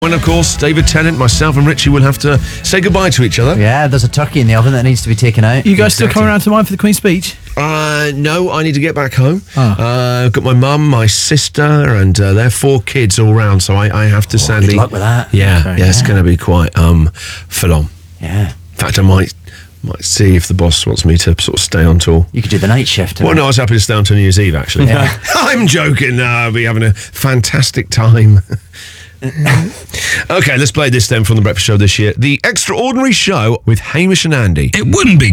And of course, David Tennant, myself and Richie will have to say goodbye to each other. Yeah, there's a turkey in the oven that needs to be taken out. You guys still coming around to mine for the Queen's speech? No, I need to get back home. I've got my mum, my sister, and their 4 kids all round, so I have to sadly... Good luck with that. Yeah, it's going to be quite full on. Yeah. In fact, I might see if the boss wants me to sort of stay on tour. You could do the night shift. Well, no, I was happy to stay on till New Year's Eve, actually. Yeah. I'm joking. No, I'll be having a fantastic time. Okay, let's play this then from The Breakfast Show this year. The Extraordinary Show with Hamish and Andy. It wouldn't be